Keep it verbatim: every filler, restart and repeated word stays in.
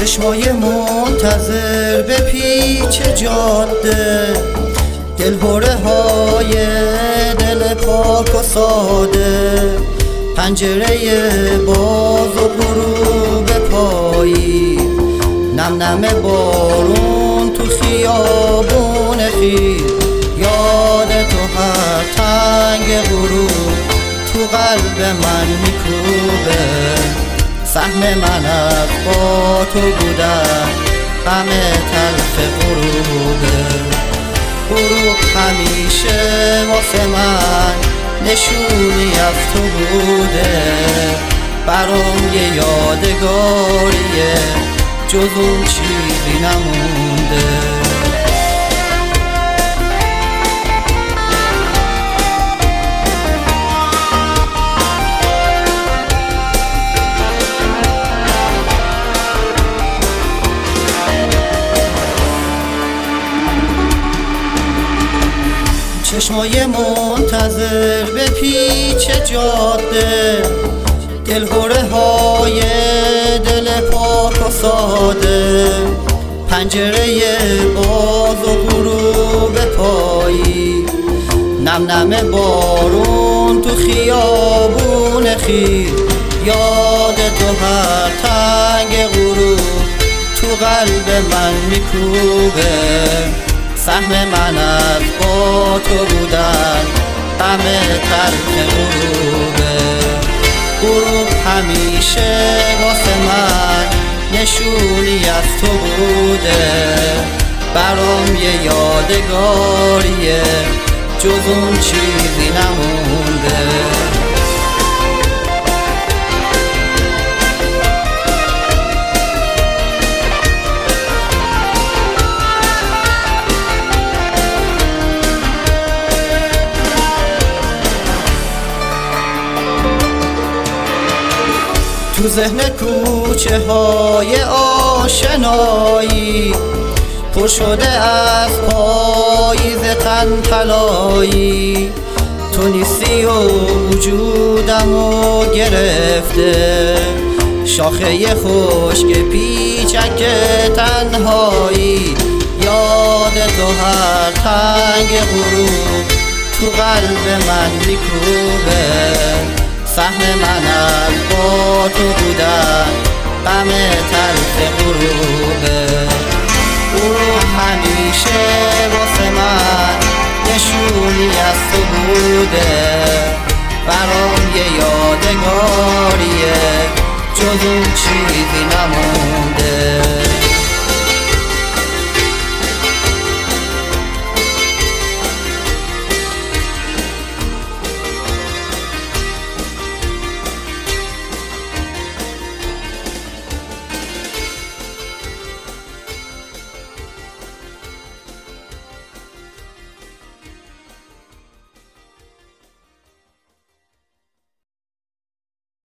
چشمای منتظر به پیچ جاده، دلهره های دل پاک و ساده، پنجره باز و غروب پایی، نم نم بارون تو خیابون خیر، یاد تو هر تنگ غروب تو قلب من میکوبه. سهم من از با تو بودن غم تلخ غروبه. غروب همیشه واسه من نشونی از تو بوده، برام یه یادگاریه جز اون چیزی نمونده. چشمای منتظر به پیچ جاده، دلهره های دل پاک و ساده، پنجره باز و غروب پایی، نم نم بارون تو خیابون خیر، یاد تو هر تنگ غروب تو قلب من میکوبه. سهم من از با تو بودن غم تلخ غروبه. غروب همیشه واسه من نشونی از تو بوده، برام یه یادگاریه جز اون چیزی نمونده. تو ذهن کوچه های آشنایی پر شده از پاییز تن طلایی، تو نیستی و وجودمو گرفته، شاخه خشک پیچک تنهایی، یاد تو هر تنگ غروب تو قلب من میکوبه. سهم من از با تو بودن غم تلخ غروبه. غروب همیشه واسه من نشونی از تو بوده، برام یه یادگاریه جز اون چیزی نمون.